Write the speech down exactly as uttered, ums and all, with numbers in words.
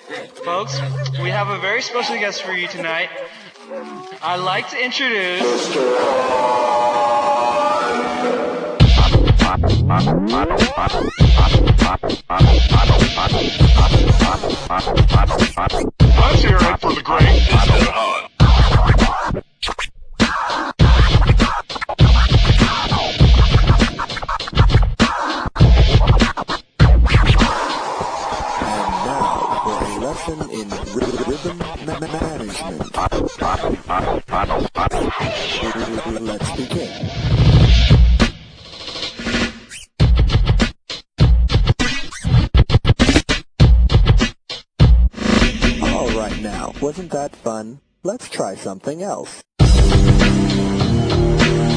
Folks, we have a very special guest for you tonight. I'd like to introduce... Let's hear it for the great Mister Hunt. Lesson in rhythm management. Let's begin. All right now, wasn't that fun? Let's try something else.